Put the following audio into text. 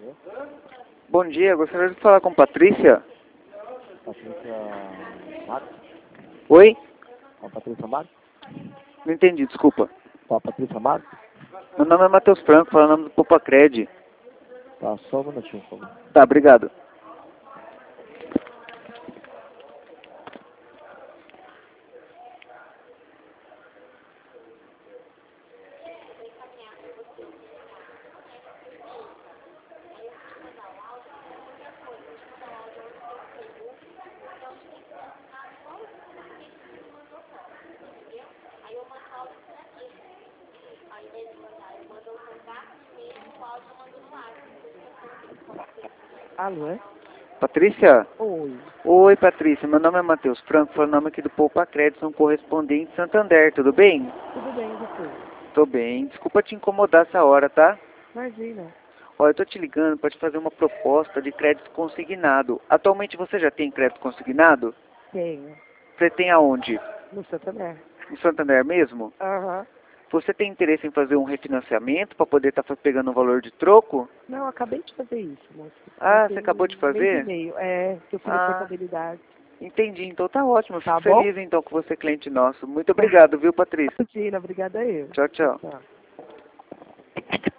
Bom dia, gostaria de falar com Patrícia. Patrícia Marcos? Oi? Com a Patrícia Marcos? Não entendi, desculpa. Com a Patrícia Marcos? Meu nome é Matheus Franco, falo o nome do Popacred. Tá, só um minutinho, por favor. Tá, obrigado. Alô, é? Patrícia? Oi. Oi, Patrícia. Meu nome é Matheus Franco, falo o nome aqui do Popacred, sou um correspondente de Santander, tudo bem? Tudo bem, e você? Tô bem. Desculpa te incomodar essa hora, tá? Imagina. Olha, eu tô te ligando para te fazer uma proposta de crédito consignado. Atualmente você já tem crédito consignado? Tenho. Você tem aonde? No Santander. Em Santander mesmo? Aham. Você tem interesse em fazer um refinanciamento para poder estar pegando um valor de troco? Não, eu acabei de fazer isso, moço. Ah, Tem você acabou de um mês e fazer? meio. É, que eu fiz a Ah, portabilidade. entendi. Então tá ótimo. Eu Tá fico bom? feliz então que você é cliente nosso. Muito obrigado, viu, Patrícia? Imagina, obrigada eu. Tchau, tchau. Tchau.